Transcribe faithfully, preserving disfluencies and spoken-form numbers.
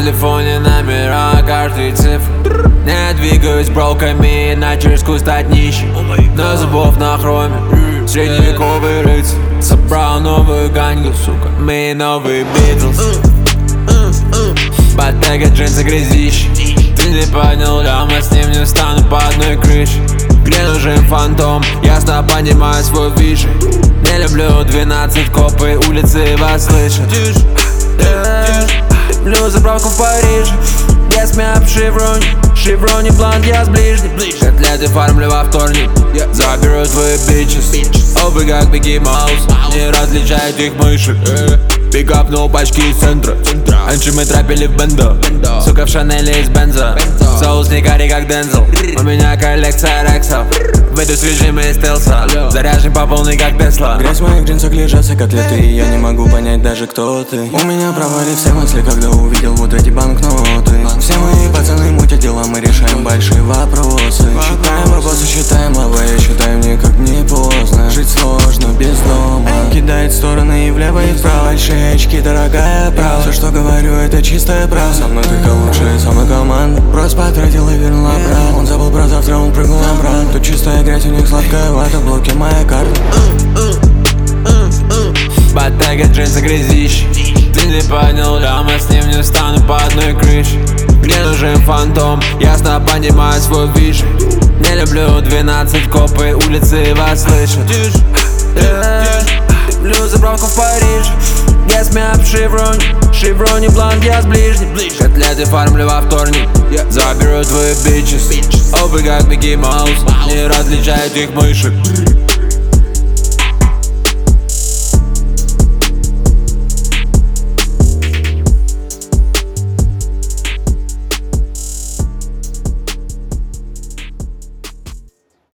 телефоне номера, каждый цифр. Не двигаюсь броками, иначе рискую стать нищим. На зубов на хроме, средневековый рыцарь. Собрал новую ганьгу, сука, мы новые Битлз. Ботега, джинсы, грязище. Ты не понял, я с ним не встану по одной крыше. Где нужен фантом, ясно понимаю свой вижу. Не люблю двенадцать, копы, улицы вас слышат. Yeah. Люблю заправку в Париже, без меня в шевроне. Шевроне блонд, я с ближней. Котлеты фармлю во вторник, заберу твои бичес. Обы как Бигги Маус, не различают их мышек. Пикапнул пачки из центра. Раньше мы трапили в бендо, сука в Шанеле из бенза. Соус не карри как Дензел, у меня коллекция рексов. Выйду с режима из стелса, заряжен по полной как Тесла. Грязь в моих джинсах лежатся котлеты, и я не могу понять даже кто ты. У меня провали все мысли, когда увидел вот эти банкноты. Все мои пацаны мутят дела, мы решаем большие вопросы. Считаем бабосы, считаем лавы, я считаю никак не поздно. Жить сложно без дома, кидает в стороны и влево и вправо. Большие очки, дорогая правда. Все, что говорю, это чистая правда. Со мной только лучшая, со мной команда. Просто потратил и вернул обратно. Он забыл про завтра, он прыгнул обратно. Тут чистая грязь, у них сладкая вата, в блоке моя карта. Ботега, джинсы, грязище. Ты не понял, я с ним не встану по одной крыше. Мне нужен фантом, ясно понимаю свой вижу. Не люблю двенадцать, копы, улицы вас слышат. Yeah. Люблю заправку в Париже, я с меня в шевроне. Шевроне блонд, я с ближней. Котлеты фармлю во вторник, заберу твои бичес. Обы как Бигги Маус, не различают их мышек.